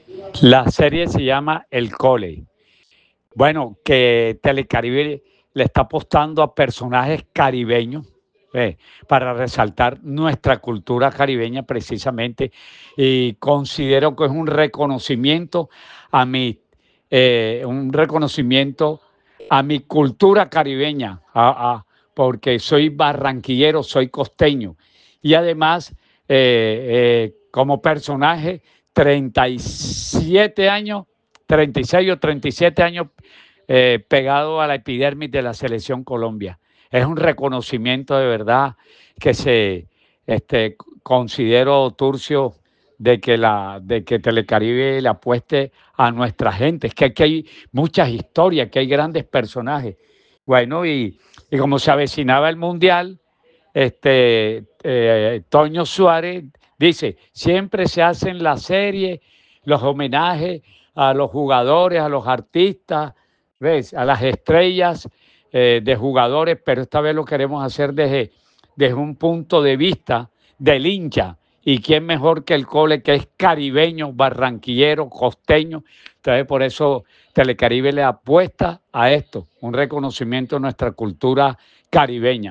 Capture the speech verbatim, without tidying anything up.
La serie se llama El Cole. Bueno, que Telecaribe le está apostando a personajes caribeños, eh, para resaltar nuestra cultura caribeña precisamente, y considero que es un reconocimiento a mi, eh, un reconocimiento a mi cultura caribeña, a- a- porque soy barranquillero, soy costeño, y además eh, eh, como personaje, treinta y siete años, treinta y seis o treinta y siete años eh, pegado a la epidermis de la selección Colombia. Es un reconocimiento de verdad que se este, considero, Turcio, de que, la, de que Telecaribe le apueste a nuestra gente. Es que aquí hay muchas historias, que hay grandes personajes. Bueno, y, y como se avecinaba el Mundial, este, eh, Toño Suárez dice, siempre se hacen las series, los homenajes a los jugadores, a los artistas, ¿ves? A las estrellas eh, de jugadores, pero esta vez lo queremos hacer desde, desde un punto de vista del hincha. ¿Y quién mejor que el Cole, que es caribeño, barranquillero, costeño? Entonces, por eso Telecaribe le apuesta a esto, un reconocimiento a nuestra cultura caribeña.